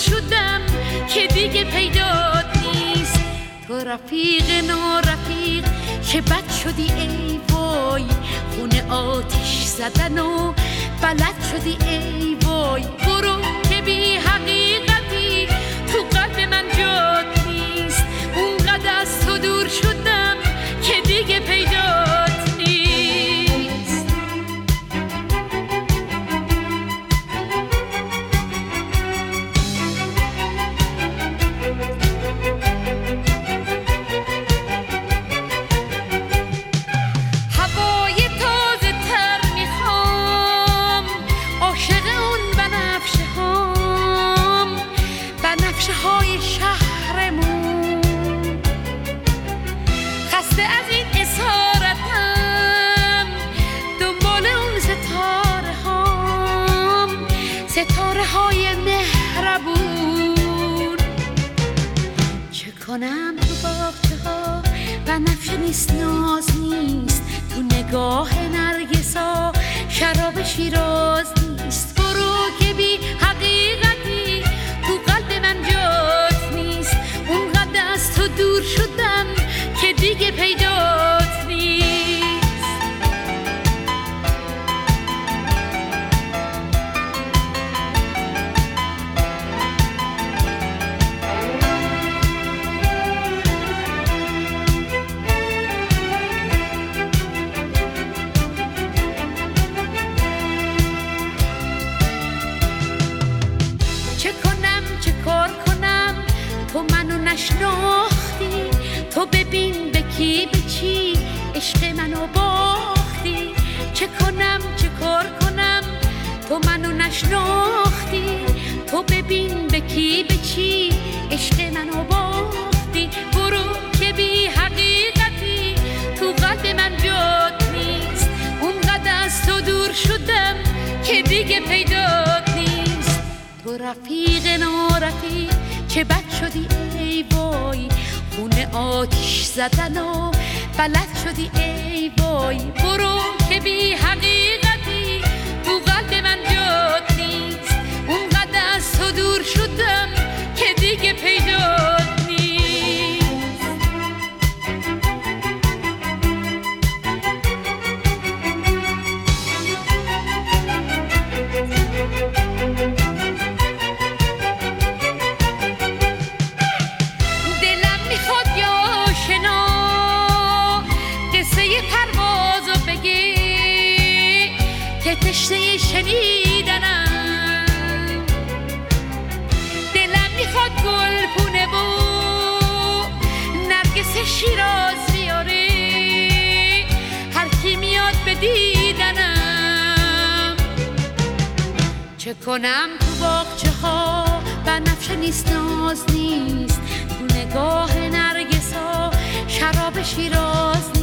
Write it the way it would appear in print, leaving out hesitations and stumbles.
شدم که دیگه پیدات نیست. تو رفیق نارفیق که بد شدی ای وای، خونه آتش زدن و بلد شدی ای وای. برو که بی حقیقتی تو قلب من جات نیست. اونقدر از تو دور شدم که دیگه پیدات نیست. هوای تازه تر میخوام، عاشق اون بنفشه هام، بنفشه های شهرمون. خسته از این اسارتم، دنبال اون ستاره هام، ستاره های مهربون. چه کنم تو باغچه ها بنفشه نیست، ناز نیست. تو نگاه نرگسا شراب شیراز نیست. برو که بی حقیقتی تو قلب من جات نیست. اونقدر از تو دور شدم که دیگه پیدات نیست. چه کنم چه کار کنم تو منو نشناختی. تو ببین به کی به چی عشق منو باختی. چه کنم چه کار کنم تو منو نشناختی. تو ببین به کی به چی عشق منو باختی. برو که بی حقیقتی تو قلب من جات نیست. اونقدر از تو دور شدم که دیگه پیدات نیست. تو رفیق نارفیق که بد شدی ای وای، خونه آتش زدن و بلد شدی ای وای. برو که بی حقیقتی تو قلب من جات نیست. اونقدر از تو دور شدم که دیگه پیدات نیست. دلم میخواد یا آشنا قصه پروازو بگی که تشنه شنیدنم. دلم میخواد گلپونه و نرگس شیراز بیاری، هر کی میاد به دیدنم. چه کنم تو باغچه ها بنفشه نیست، ناز نیست. تو نگاه نرگس ها شراب شیراز نیست.